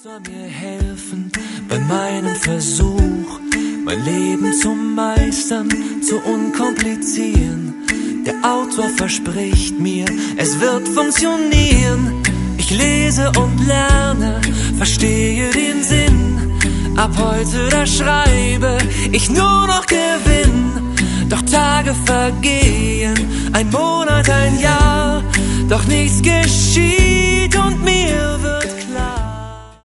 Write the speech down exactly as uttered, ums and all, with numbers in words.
soll mir helfen bei meinem Versuch, mein Leben zu meistern, zu unkomplizieren. Der Autor verspricht mir, es wird funktionieren. Ich lese und lerne, verstehe den Sinn. Ab heute da schreibe ich nur noch Gewinn. Doch Tage vergehen, ein Monat, ein Jahr, doch nichts geschieht.